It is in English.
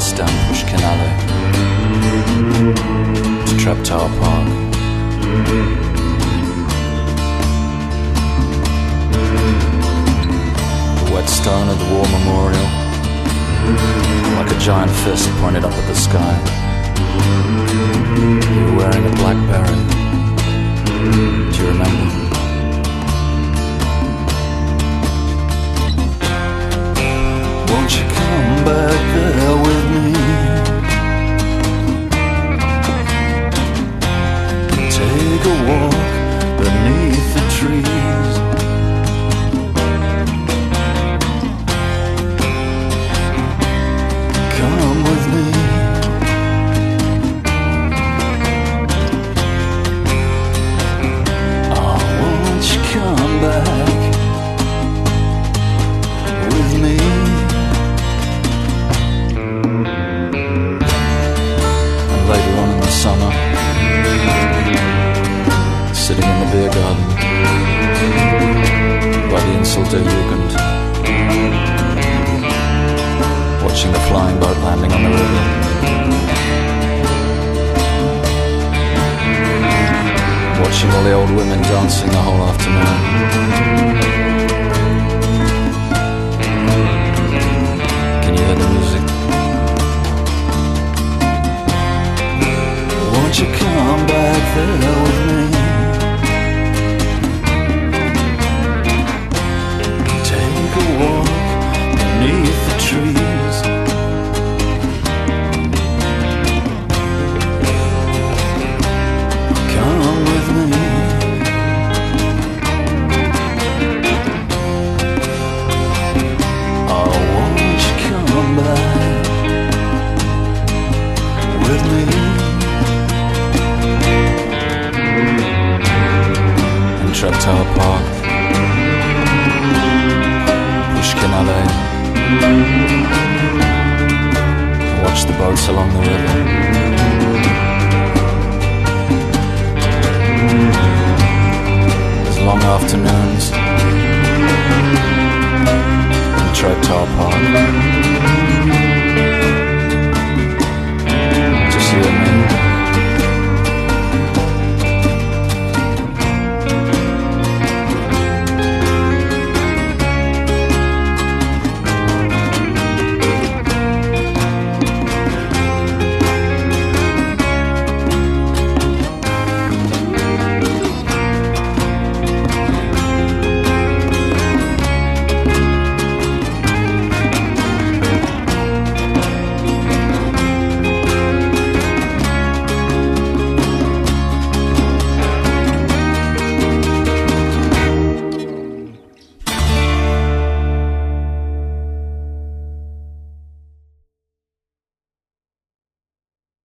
west down Pushkin Alley to Treptower Park. The wet stone of the war memorial, like a giant fist pointed up at the sky. You were wearing a blackberry. Do you remember? Won't you come back there with me? Take a walk beneath the trees. Come with me. Oh, won't you come back with me? Later on in the summer, sitting in the beer garden by the Insel der Jugend, watching the flying boat landing on the river. Watching all the old women dancing the whole afternoon. Can you hear the music? Won't you come back there with me? Take a walk beneath the trees. Come with me. Oh, won't you come back with me? Treptower Park, Pushkin Alley. Watch the boats along the river. There's long afternoons in Treptower Park.